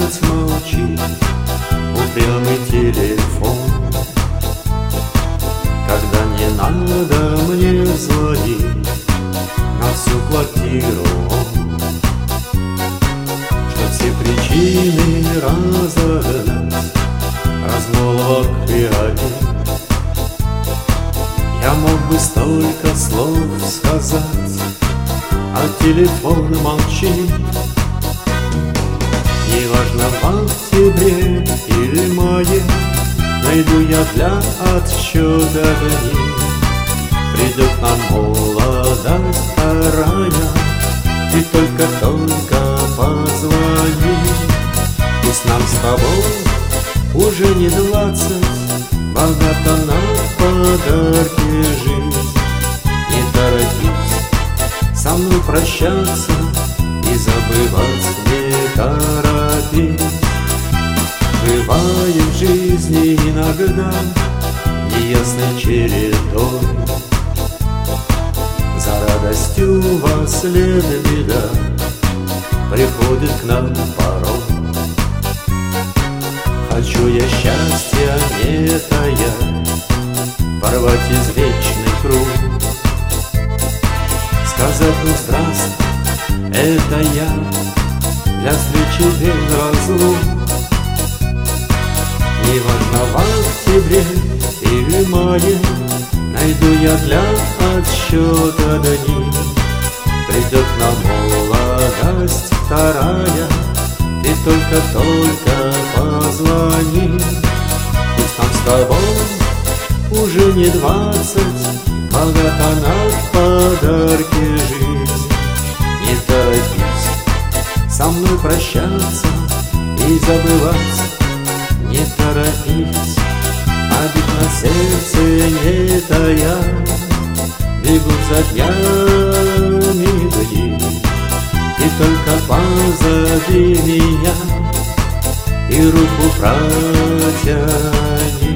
опять молчит упрямый телефон. Когда не надо мне звонить на всю квартиру, чтоб все причины разогнать, размолвок и обид. Я мог бы столько слов сказать, а телефон молчит. Неважно, в октябре или мае найду я для отсчета дней. Придет нам молодость вторая, ты только позвони. Пусть нам с тобой уже не 20, богата на подарки жизнь. Не торопись со мной прощаться и забывать не торопись. Бывает в жизни иногда неясной чередой, за радостью во след беда приходит к нам порой. Хочу я счастья не тая, порвать извечный круг, сказать: ну здравствуй, это я, для встречи без разлук. Неважно, в октябре или мае найду я для отсчета дней. Придет нам молодость вторая, ты только позвони. Пусть нам с тобой уже не 20, богата на подарки жизнь. Не торопись со мной прощаться и забывать не торопись. Обид на сердце не тая, бегут за днями дни. Ты только позови меня и руку протяни.